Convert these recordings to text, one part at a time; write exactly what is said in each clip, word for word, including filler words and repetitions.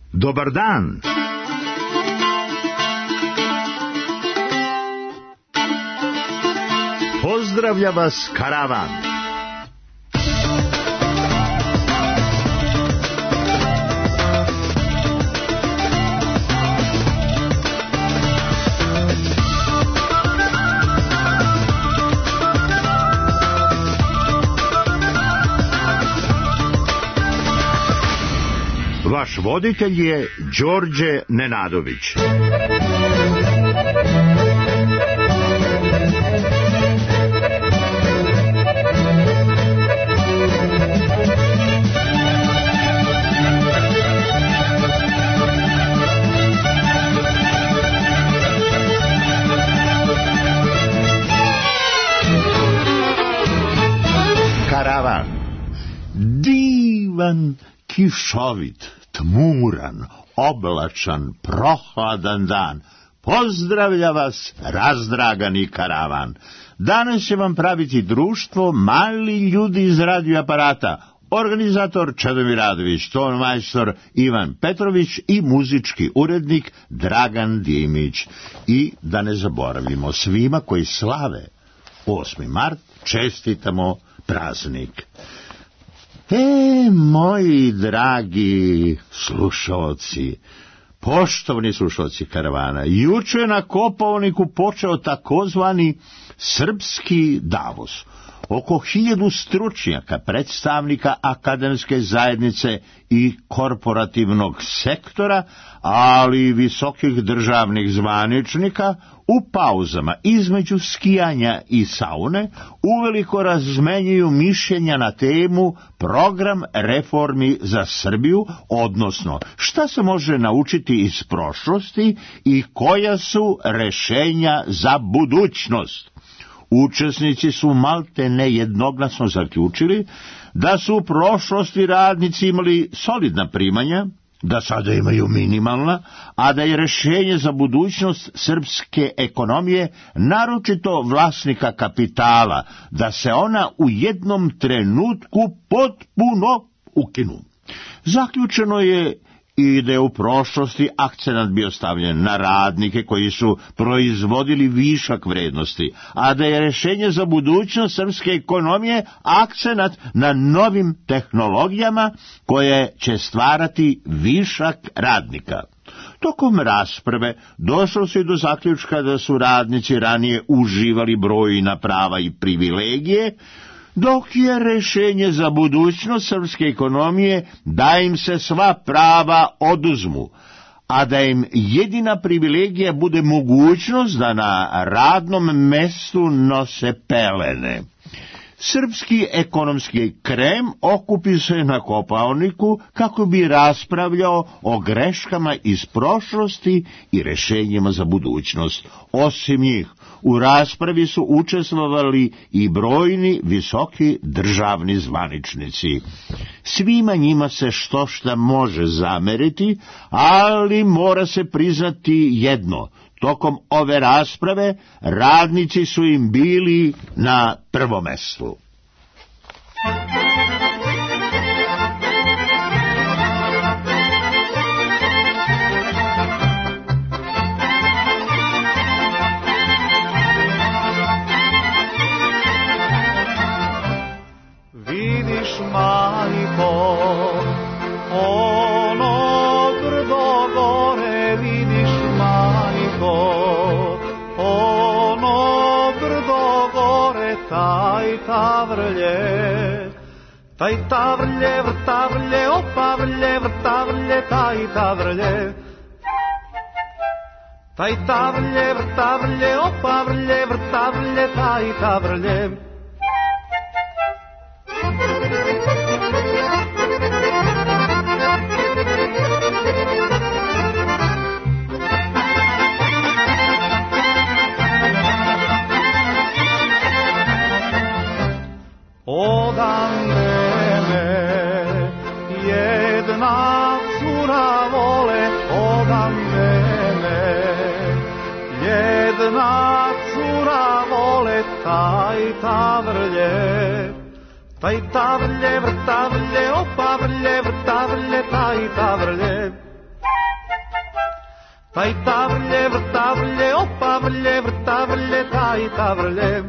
Dobar dan. Pozdravlja vas karavan. Vaš voditelj je Đorđe Nenadović. Karavan. Divan, kišovit, tmuran, oblačan, prohladan dan. Pozdravlja vas razdragani karavan. Danas će vam praviti društvo mali ljudi iz radio aparata. Organizator Čedomir Radović, ton majstor Ivan Petrović i muzički urednik Dragan Dimić. I da ne zaboravimo, svima koji slave osmi mart čestitamo praznik. E, moji dragi slušalci, poštovani slušalci karavana, juče je na Kopaoniku počeo takozvani srpski Davos. Oko hiljadu stručnjaka, predstavnika akademske zajednice i korporativnog sektora, ali i visokih državnih zvaničnika, u pauzama između skijanja i saune uveliko razmenjuju mišljenja na temu program reformi za Srbiju, odnosno šta se može naučiti iz prošlosti i koja su rešenja za budućnost. Učesnici su malte nejednoglasno zaključili da su u prošlosti radnici imali solidna primanja, da sada imaju minimalna, a da je rešenje za budućnost srpske ekonomije, naročito vlasnika kapitala, da se ona u jednom trenutku potpuno ukinu. Zaključeno je i da je u prošlosti akcenat bio stavljen na radnike koji su proizvodili višak vrednosti, a da je rešenje za budućnost srpske ekonomije akcenat na novim tehnologijama koje će stvarati višak radnika. Tokom rasprave došlo se do zaključka da su radnici ranije uživali brojna prava i privilegije, dok je rešenje za budućnost srpske ekonomije da im se sva prava oduzmu, a da im jedina privilegija bude mogućnost da na radnom mestu nose pelene. Srpski ekonomski krem okupi se na Kopaoniku kako bi raspravljao o greškama iz prošlosti i rešenjima za budućnost. Osim njih, u raspravi su učestvovali i brojni visoki državni zvaničnici. Svima njima se što šta može zameriti, ali mora se priznati jedno. Tokom ove rasprave radnici su im bili na prvom mestu. Vidiš, majko, ono brdo gore, vidiš, majko, ono brdo gore, taj tavrlje, taj tavrlje, vrtavrlje, opa vrlje, vrtavrlje, taj tavrlje, taj tavrlje, vrtavrlje, opa vrlje, vrtavrlje, taj tavrlje. Odan mene jedna cura vole, odan mene jedna cura vole, taj tavrlje, taj tavrlje, vrtavrlje, opa vrlje, vrtavrlje, taj tavrlje. taj tavrlje, vrtavrlje, opavrlje, vrtavrlje, taj tavrlje.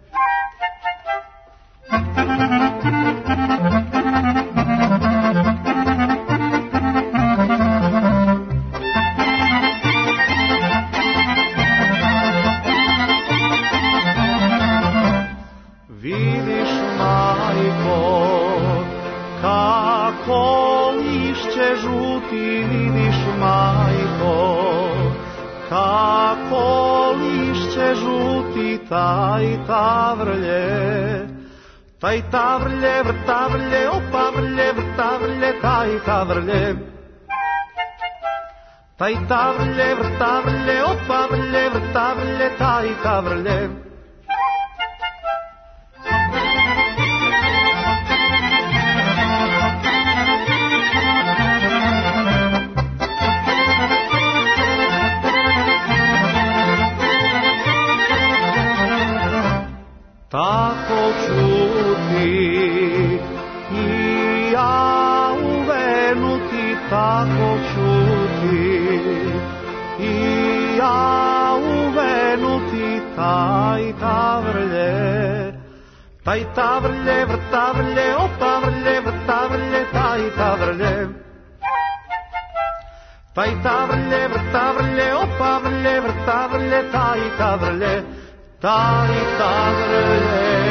Vidiš, majko, kako lišće žuti, vidiš, majko, kako lišće žuti, taj tavrlje, taj tavrlje, vrtavrlje, opavrlje, vrtavrlje, taj tavrlje. Taj tavrlje, vrtavrlje, opavrlje, vrtavrlje, taj tavrlje. Tako čuti i ja uvenuti, tako čuti i ja uvenuti, taj tavrlje, taj tavrlje, vrtavrlje, opavrlje, vrtavrlje, taj tavrlje. Taj tavrlje, vrtavrlje, opavrlje, vrtavrlje, taj tavrlje. Taj tavrlje.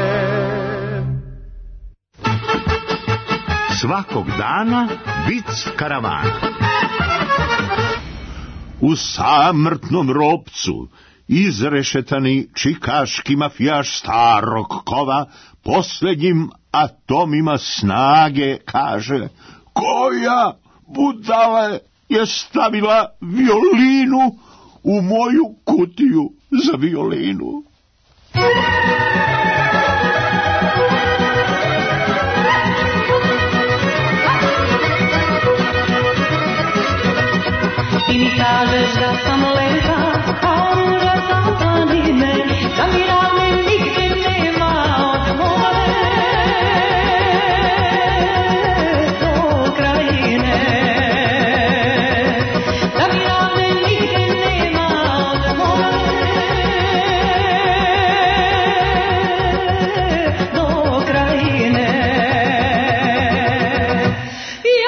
Svakog dana vic karavana. U samrtnom ropcu izrešetani čikaški mafijaš starog kova posljednjim atomima snage kaže: koja budale je stavila violinu u moju kutiju za violinu. Ti mi kažeš da sam lepa, a ruža sam planine, da mi ravne nigde nema od more do krajine. Da mi ravne nigde nema od more do krajine.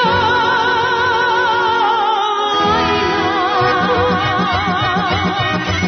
Ja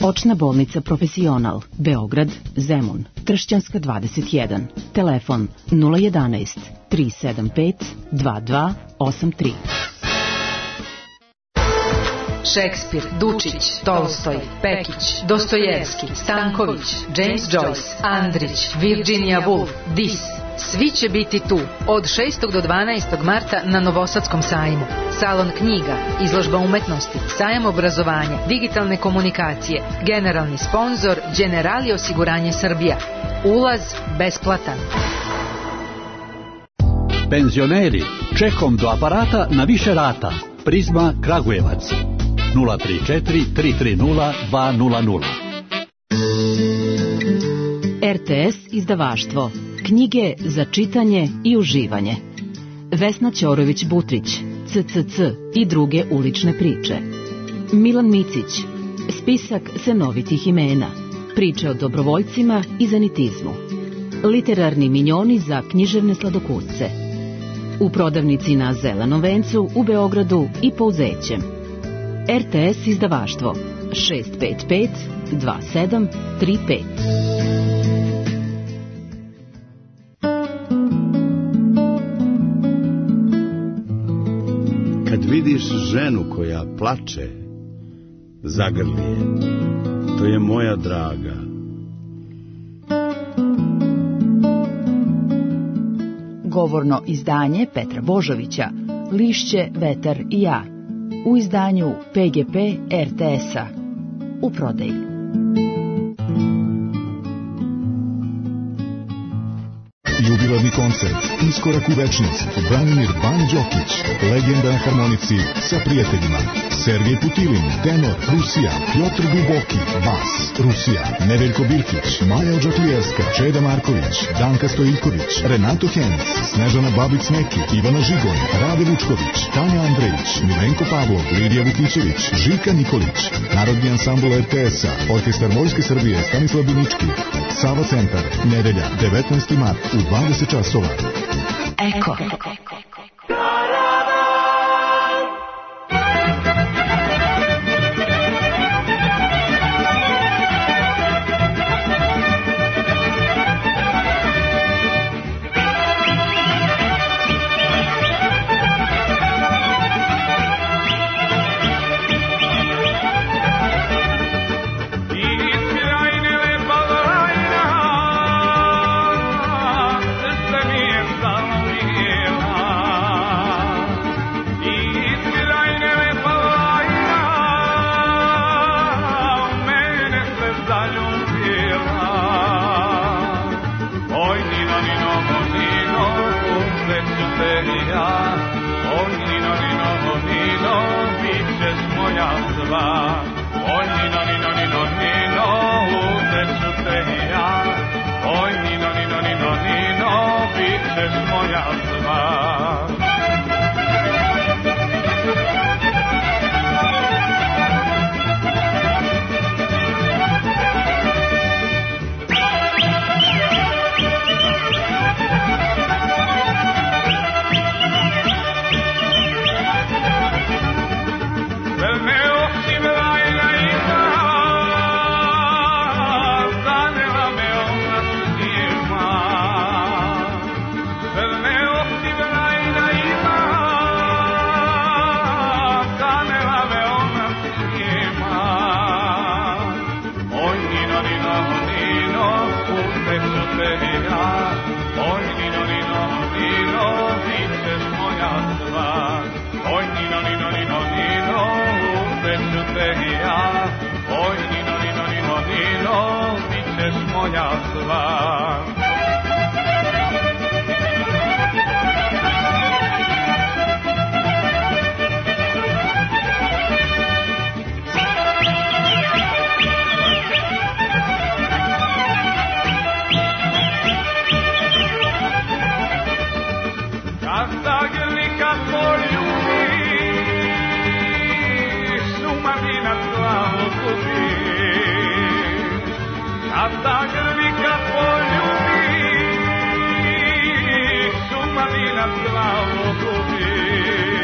Očna bolnica Profesional, Beograd, Zemun, Tršćanska dvadeset jedan. Telefon nula jedanaest, tri sedam pet, dva dva osam tri. Šekspir, Dučić, Tolstoj, Pekić, Dostojevski, Stanković, James Joyce, Andrić, Virginia Woolf, Dis. Svi će biti tu od šestog do dvanaestog marta na Novosadskom sajmu. Salon knjiga, izložba umetnosti, sajam obrazovanja, digitalne komunikacije, generalni sponzor Generali osiguranje Srbija. Ulaz besplatan. Penzioneri, čekom do aparata na više rata. Prizma Kragujevac nula tri četiri tri tri nula dva nula nula. R T S izdavaštvo. Knjige za čitanje i uživanje. Vesna Ćorović-Butrić, C C C i druge ulične priče. Milan Micić, spisak cenovitih imena. Priče o dobrovoljcima i zanitizmu. Literarni minjoni za književne sladokusce. U prodavnici na Zelenom vencu u Beogradu i Pouzećem. R T S izdavaštvo šest pet pet dva sedam tri pet. Kad vidiš ženu koja plače, zagrli je. To je moja draga. Govorno izdanje Petra Božovića, Lišće, vetar i ja, u izdanju P G P R T S-a, u prodaji. Jubilarni koncert, iskorak u večnost, Branimir Ban Đokić, legenda na harmonici sa prijateljima, Sergej Putilin, tenor, Rusija, Piotr Duboki, bas, Rusija, Neveljko Birkić, Maja Odžaklijevska, Čeda Marković, Danka Stojiković, Renato Henc, Snežana Babic-Meki, Ivana Žigon, Rade Vučković, Tanja Andrejić, Milenko Pavlov, Lidija Vukićević, Žika Nikolić, Narodni ansambl R T S-a, Orkestar Vojske Srbije, Stanislav Binički, Sava centar, nedelja, devetnaesti mart u dvadeset časova. Eko.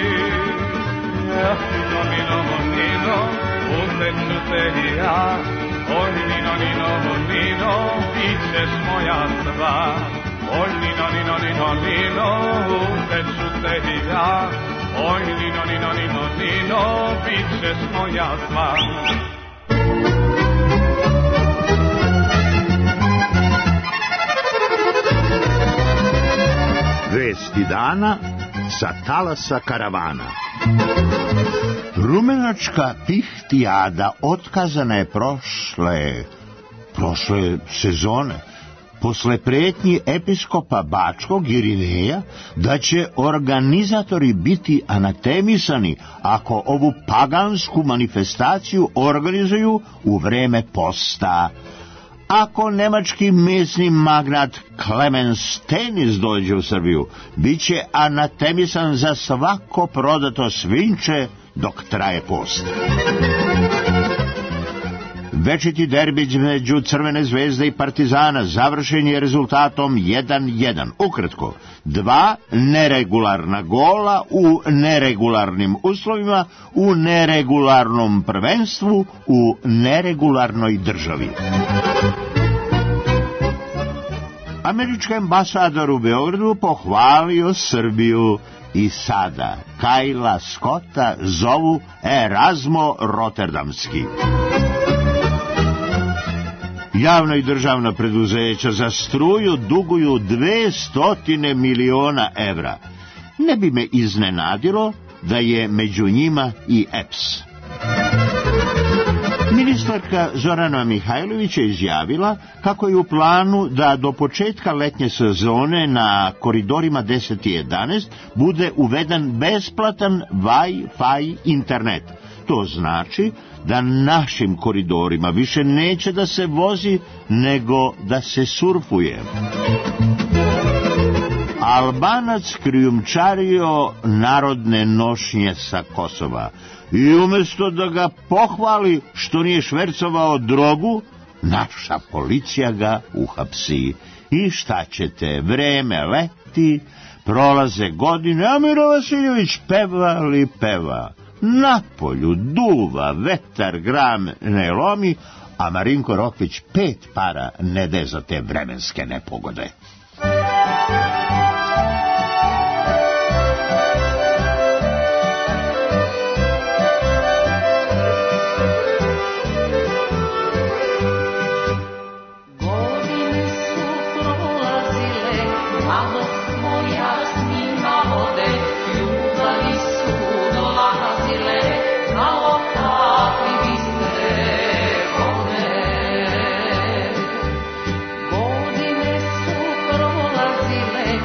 Nino, nino, nino, Nino, Nino, bit ćeš moja sva. Oj, Nino, Nino, Nino, Nino, uzet ću te i ja. Oj, Nino, Nino, Nino, Nino, bit ćeš moja sva. Vesti dana sa talasa karavana. Rumenačka pihtijada otkazana je prošle, prošle sezone, posle pretnji episkopa Bačkog Irineja da će organizatori biti anatemisani ako ovu pagansku manifestaciju organizuju u vreme posta. Ako nemački mesni magnat Clemens Tenis dođe u Srbiju, bit će anatemisan za svako prodato svinče dok traje post. Večiti derbi među Crvene zvezde i Partizana završen je rezultatom jedan jedan. Ukratko, dva neregularna gola u neregularnim uslovima, u neregularnom prvenstvu, u neregularnoj državi. Američki ambasador u Beogradu pohvalio Srbiju i sada Kajla Scotta zovu Erasmo Rotterdamski. Javna i državna preduzeća za struju duguju dvesta miliona evra. Ne bi me iznenadilo da je među njima i E P S. Ministarka Zorana Mihajlović je izjavila kako je u planu da do početka letnje sezone na koridorima deset i jedanaest bude uveden besplatan Wi-Fi internet. To znači da našim koridorima više neće da se vozi, nego da se surfuje. Albanac krijumčario narodne nošnje sa Kosova i umjesto da ga pohvali što nije švercovao drogu, naša policija ga uhapsi. I šta ćete, vreme leti, prolaze godine, a Miro Vasiljević peva li peva. Napolju duva, vetar gram ne lomi, a Marinko Rokvić pet para ne de za te vremenske nepogode. Godine su prolazile,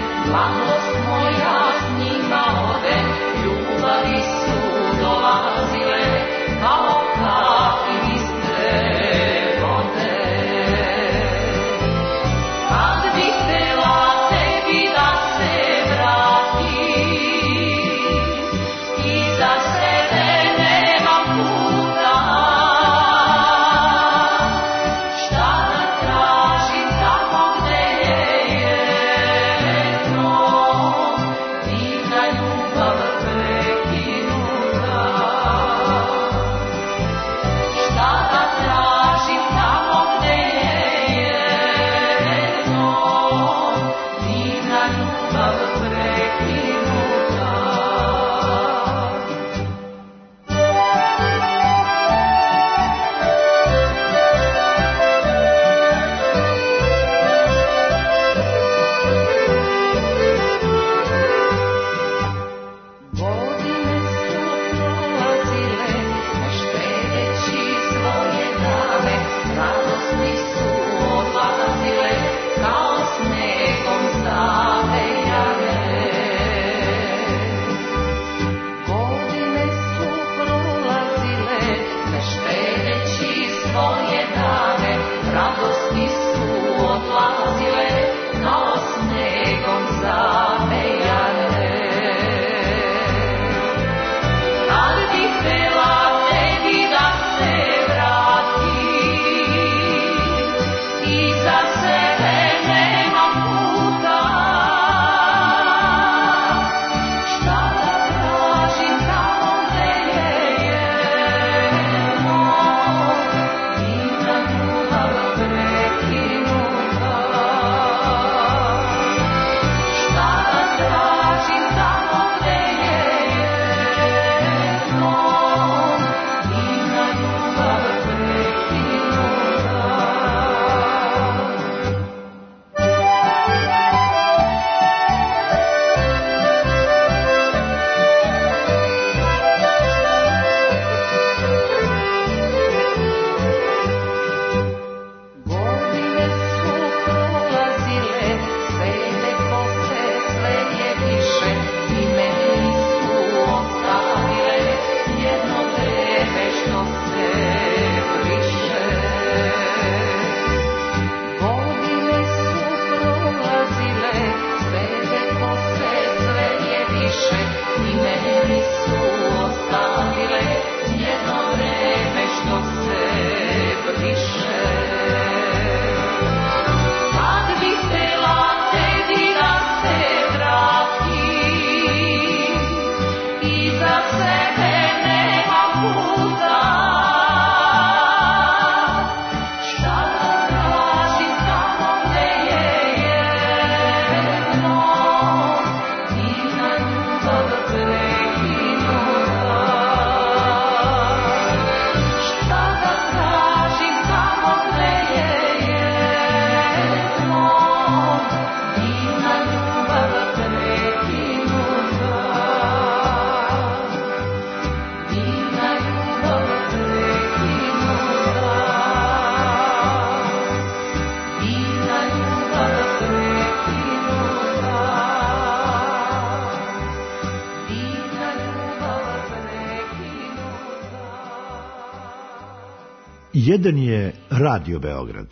Jedan je Radio Beograd.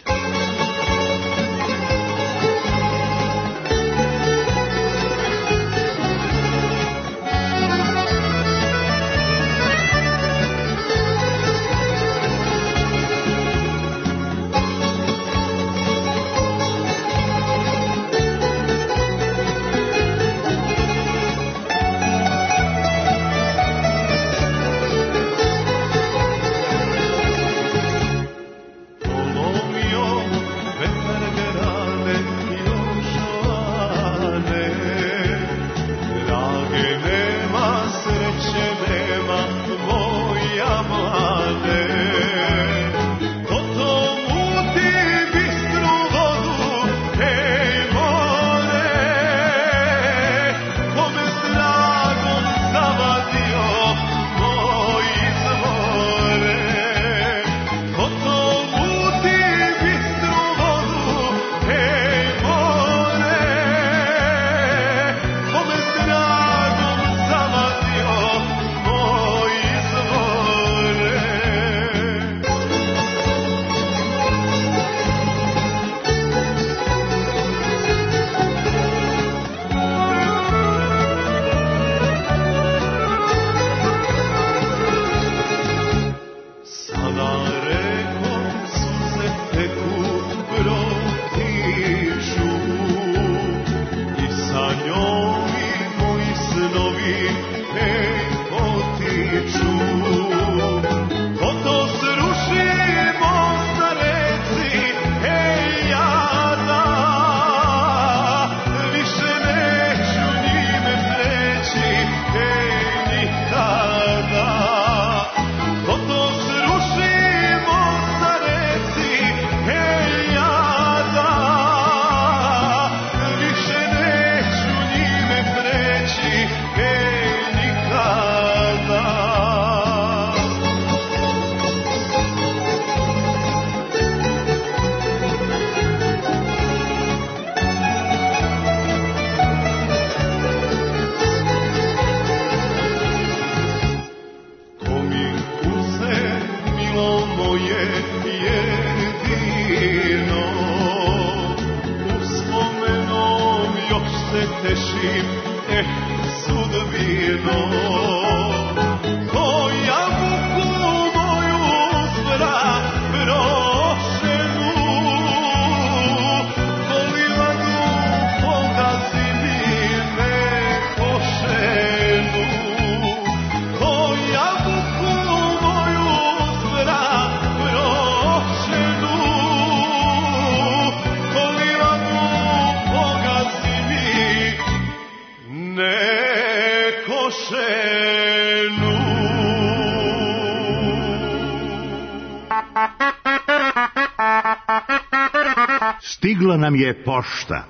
Stigla nam je pošta.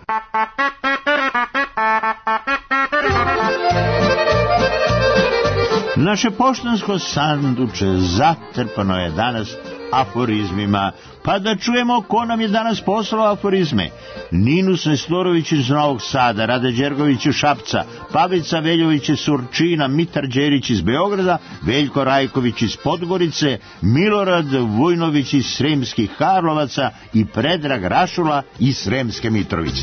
Naše poštansko sanduče zatrpano je danas aforizmima, pa da čujemo ko nam je danas poslao aforizme. Ninu Svestorović iz Novog Sada, Rade Đergović iz Šapca, Pavica Veljović iz Surčina, Mitar Đerić iz Beograda, Veljko Rajković iz Podgorice, Milorad Vujnović iz Sremskih Karlovaca i Predrag Rašula iz Sremske Mitrovice.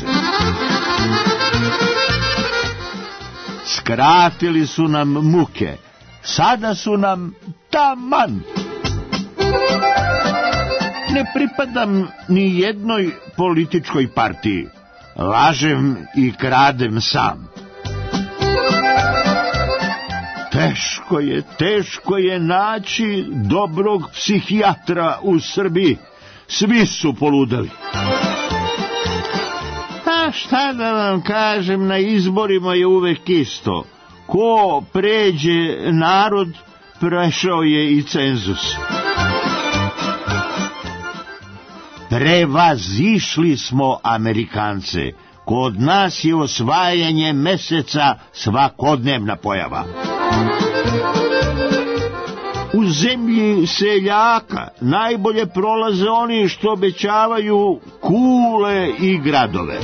Skratili su nam muke, sada su nam taman. Ne pripadam ni jednoj političkoj partiji. Lažem i kradem sam. Teško je, teško je naći dobrog psihijatra u Srbiji. Svi su poludeli. A šta da vam kažem, na izborima je uvek isto. Ko pređe narod, prešao je i cenzus. Prevazišli smo Amerikance. Kod nas je osvajanje meseca svakodnevna pojava. U zemlji seljaka najbolje prolaze oni što obećavaju kule i gradove.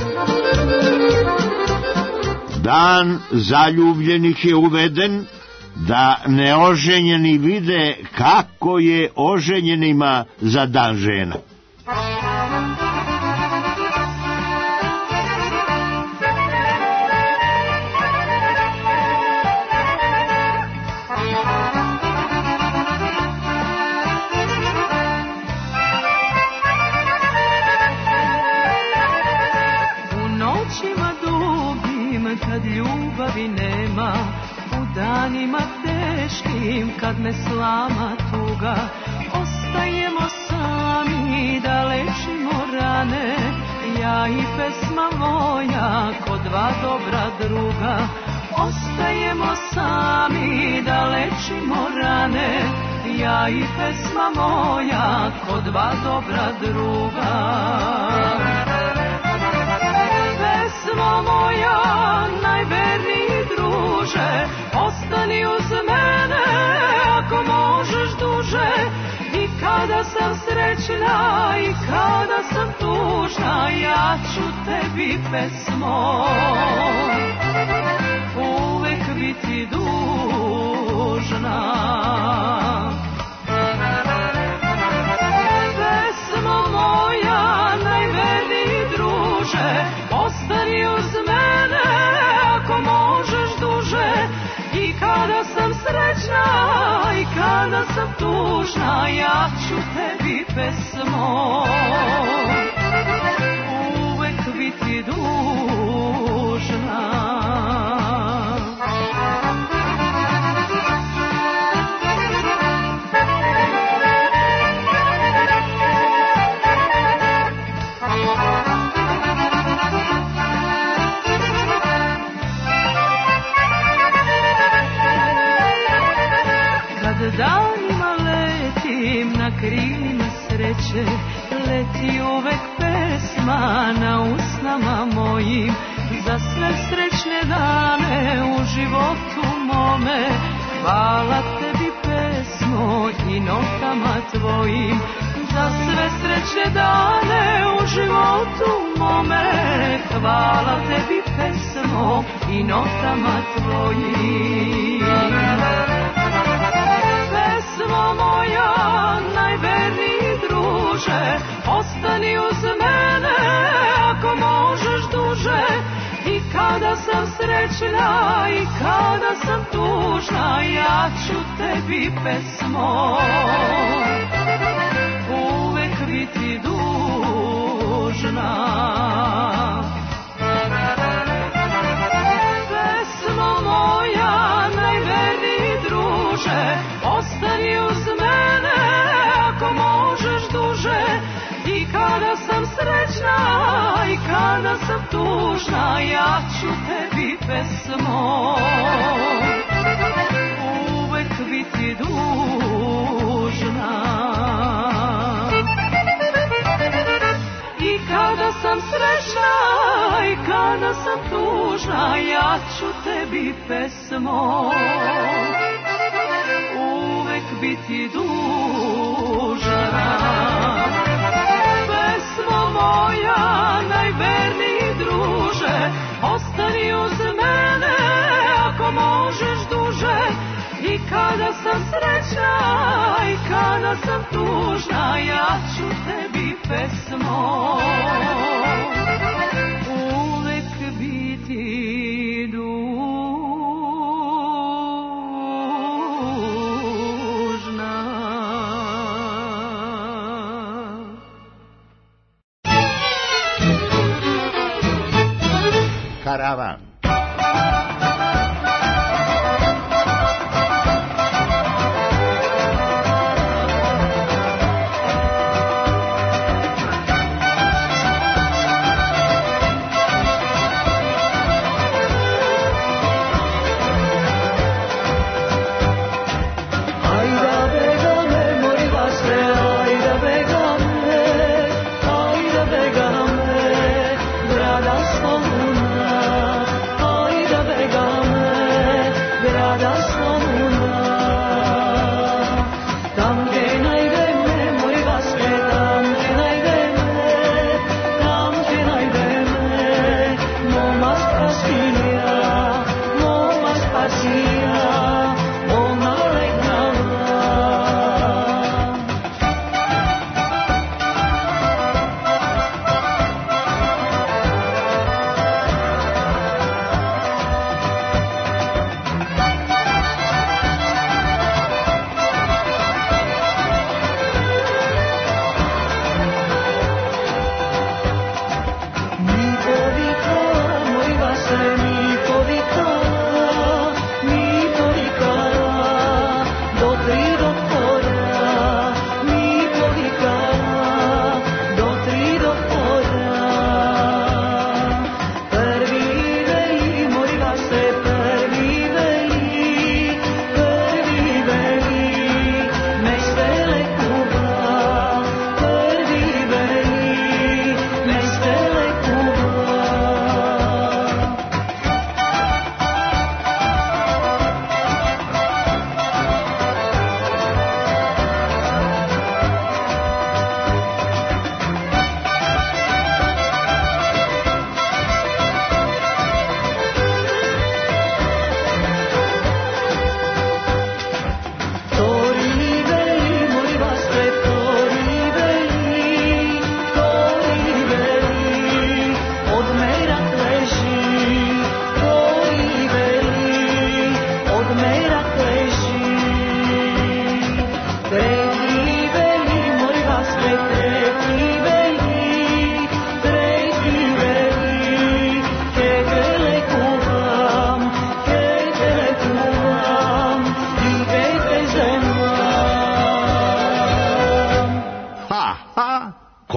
Dan zaljubljenih je uveden da neoženjeni vide kako je oženjenima za dan žena. Kad ljubavi nema, u danima teškim, kad me slama tuga, ostajemo sami da lečimo rane, ja i pesma moja, ko dva dobra druga. Ostajemo sami da lečimo rane, ja i pesma moja, ko dva dobra druga. Pesma moja, najverniji druže, ostani uz mene ako možeš duže. I kada sam srećna i kada sam tužna, ja ću tebi pesmo uvek biti dužna. Pesmo moja, najverniji druže, ostani uz mene ako možeš duže. I kada sam srećna i kada sam tužna, ja ću tebi pesmo uvek biti dužna. Danima letim na krilima sreće, leti uvek pesma na usnama mojim. Za sve srećne dane u životu mome, hvala tebi pesmo i notama tvojim. Za sve srećne dane u životu mome, hvala tebi pesmo i notama tvojim. Pesmo moja, najverniji druže, ostani uz mene ako možeš duže. I kada sam srećna i kada sam tužna, ja ću tebi pesmo uvek biti dužna. Pesmo moja, najverniji druže, ostani uz mene ako možeš duže. I kada sam srećna i kada sam tužna, ja ću tebi pesmo uvek biti dužna. I kada sam srećna i kada sam tužna, ja ću tebi pesmo uvek biti dužna. Pesmo moja, najverniji druže, ostani uz mene ako možeš duže. I kada sam srećna i kada sam tužna, ja ću tebi pesmo uvek biti dužna. Karavan.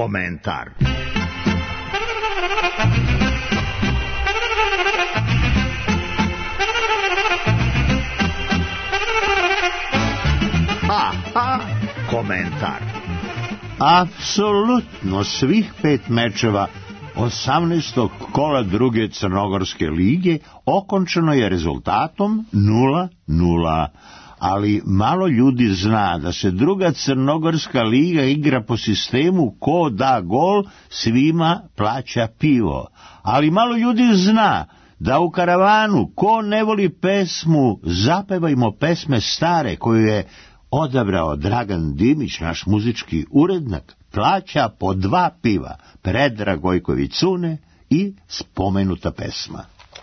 komentar. Aha, komentar. Apsolutno svih pet mečeva osamnaestog kola druge Crnogorske lige okončano je rezultatom nula nula. Ali malo ljudi zna da se druga Crnogorska liga igra po sistemu ko da gol, svima plaća pivo. Ali malo ljudi zna da u karavanu ko ne voli pesmu zapevajmo pesme stare koju je odabrao Dragan Dimić, naš muzički urednik, plaća po dva piva, Predrag Gojković Cune i spomenuta pesma.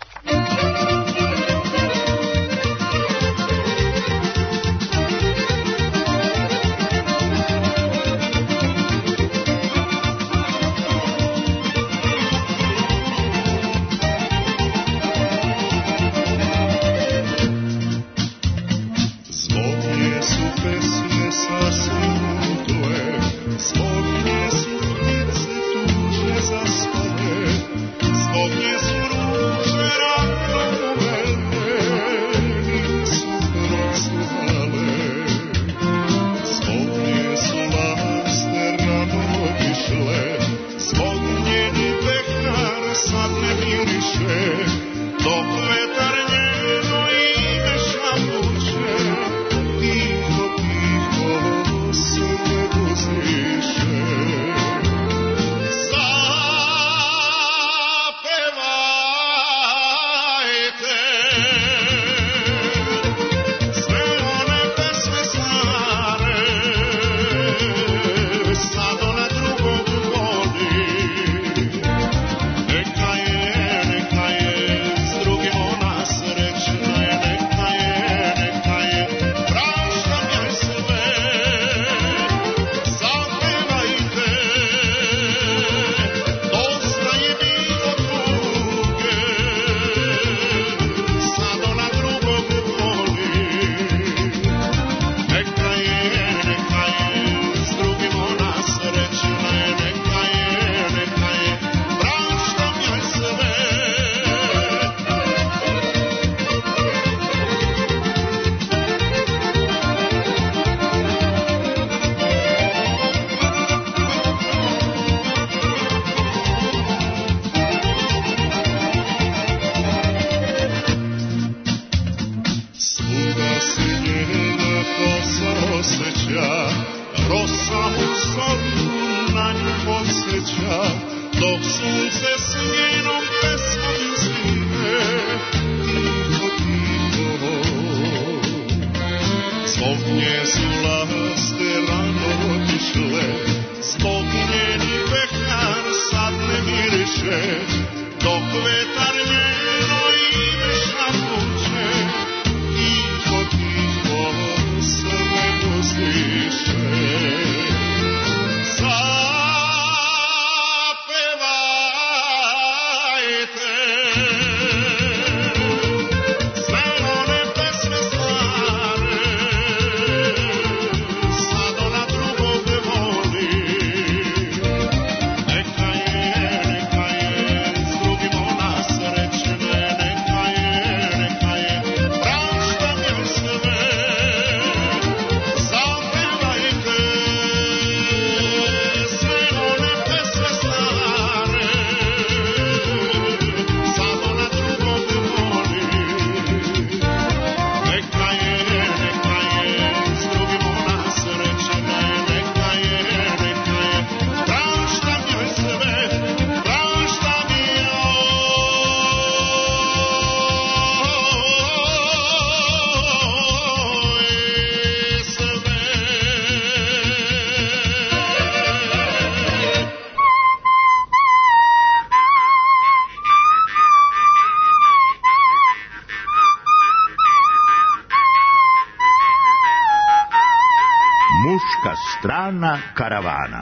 Strana karavana.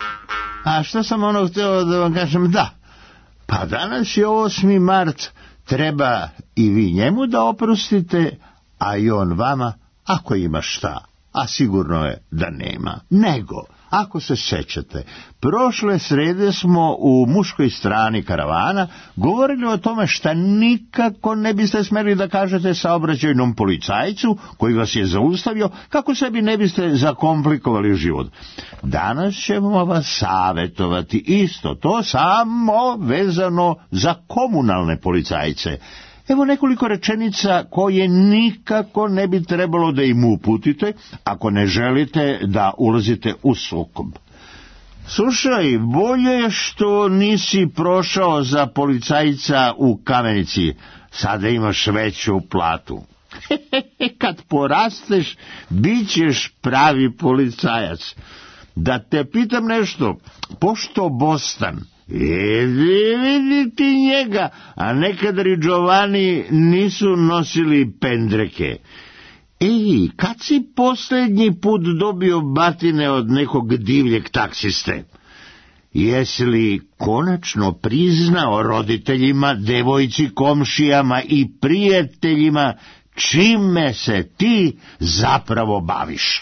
A što sam ono htio da vam kažem? Da, pa danas je osmi mart, treba i vi njemu da oprostite, a i on vama, ako ima šta, a sigurno je da nema. Nego, Ako se sećate, prošle srede smo u muškoj strani karavana govorili o tome šta nikako ne biste smeli da kažete saobraćajnom policajcu koji vas je zaustavio, kako sebi ne biste zakomplikovali život. Danas ćemo vas savjetovati isto to, samo vezano za komunalne policajce. Evo nekoliko rečenica koje nikako ne bi trebalo da im uputite ako ne želite da ulazite u sukob. Slušaj, bolje je što nisi prošao za policajca u Kamenici, sada imaš veću platu. Kad porasteš, bit ćeš pravi policajac. Da te pitam nešto, pošto Bostan, E, vidi ti njega, a nekad Riđovani nisu nosili pendreke. Ej, kad si posljednji put dobio batine od nekog divljeg taksiste? Jesi li konačno priznao roditeljima, devojci, komšijama i prijateljima čime se ti zapravo baviš?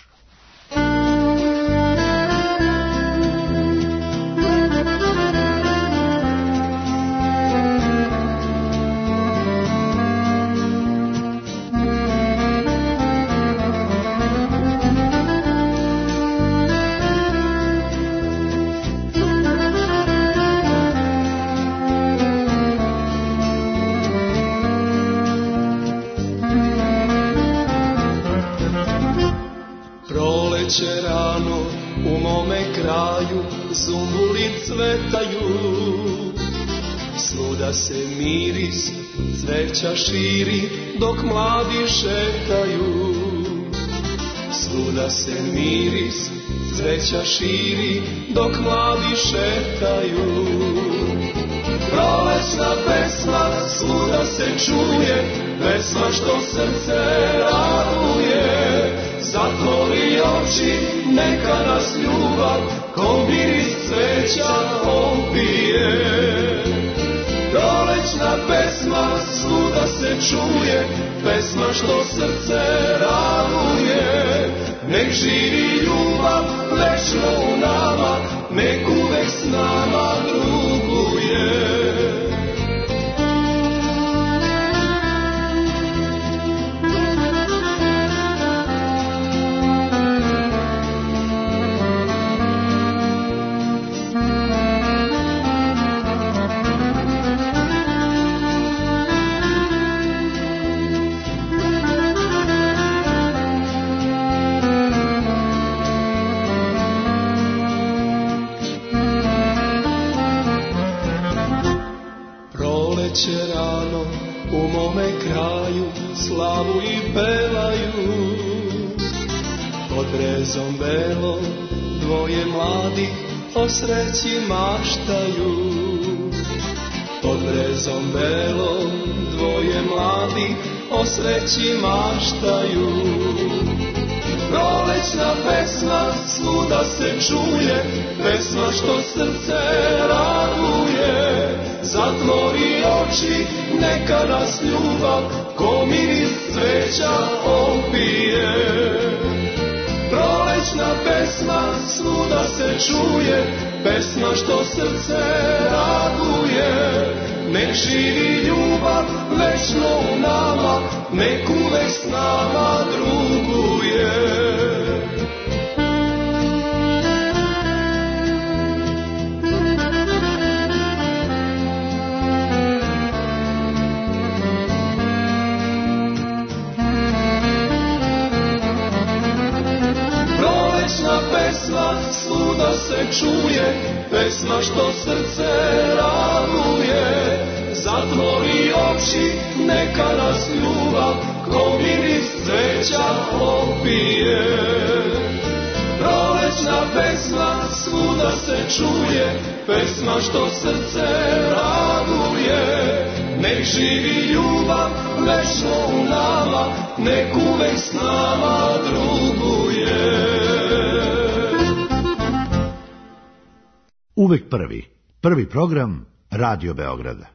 Rano u mome kraju zumbuli cvetaju, svuda se miris cveća širi dok mladi šetaju. Svuda se miris cveća širi dok mladi šetaju. Prolećna pesma svuda se čuje, pesma što srce raduje. Zatvori oči, neka nas ljubav ko miris cveća opije. Prolećna pesma svuda se čuje, pesma što srce raduje. Nek živi ljubav večno u nama, nek uvek s nama druguje. Rano u mome kraju slavu i pevaju. Pod brezom belom dvoje mladih o sreći maštaju. Pod brezom belom dvoje mladih o sreći maštaju. Prolećna pesma svuda se čuje, pesma što srce raduje. Zatvori oči, neka nas ljubav ko miris cveća opije. Prolećna pesma svuda se čuje, pesma što srce raduje. Nek živi ljubav večno u nama, nek uvek s nama druguje. Prolećna pesma svuda se čuje, pesma što srce raduje. Zatvori oči, neka nas ljubav ko miris cveća opije. Prolećna pesma svuda se čuje, pesma što srce raduje. Nek živi ljubav večno u nama, nek uvek s nama druguje. Uvek prvi. Prvi program Radio Beograda.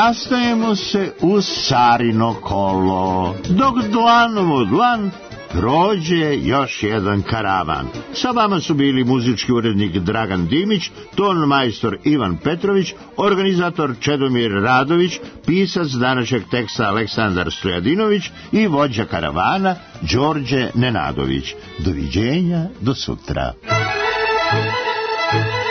Sastajemo se u Sarino kolo, dok dlanom u dlan prođe još jedan karavan. Sa vama su bili muzički urednik Dragan Dimić, ton majstor Ivan Petrović, organizator Čedomir Radović, pisac današnjeg teksta Aleksandar Stojadinović i vođa karavana Đorđe Nenadović. Doviđenja, do sutra.